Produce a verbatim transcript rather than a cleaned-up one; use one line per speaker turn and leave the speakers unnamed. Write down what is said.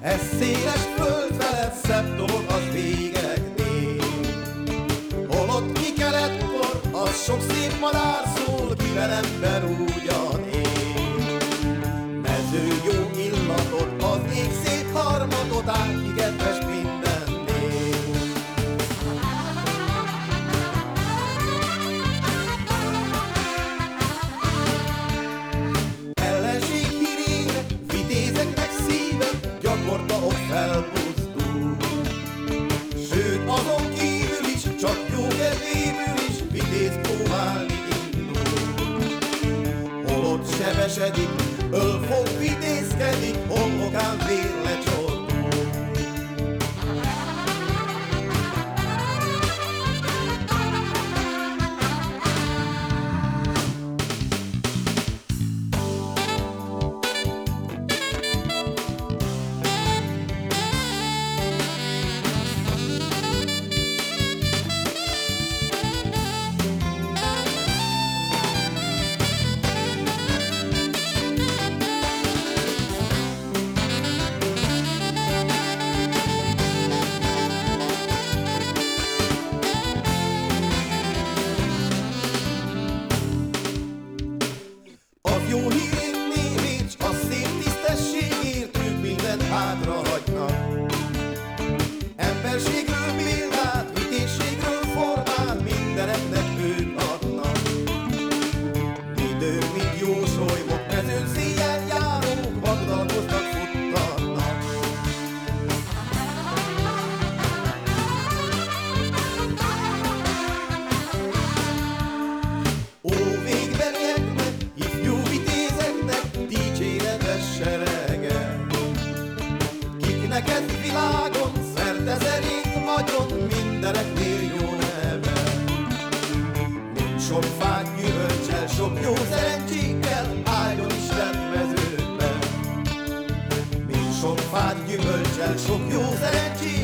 Ez széles föld felett szebb dolog az végeknél. Holott ki keletkor, az sok szép madár szól, kivel ember ugyan él. Mező jó illatot, az ég szép harmatot át, ki kedves mindennél. Ellenség hírére, vitézeknek szíve, gyakorta ott felbuzdul. Sőt, azon kívül is, csak jó kedvéből is, vitéz próbálni indul. Holott sebesedik, ölfog vitézkedik, homlokán vér lecsordul. Jó hírén névét, a szép tisztességért ők mindent hátrahagynak. Emberségről példát, vitézségről formát, mindeneknek ők adnak. Idők, mint jó solymok, mezőn széjjel járók, vagdalkoznak, futtatnak. Ó, végbelieknek, ifjú vitézeknek, dicséretes serege. Kik neked világon, szerte szerint vagyon, mindeneknél jó neve. Mint sok fák gyümölcsel, sok jó szerencsékkel, áldjon Isten mezőkben. Mint sok fát gyümölcsel, sok jó szerencsékkel,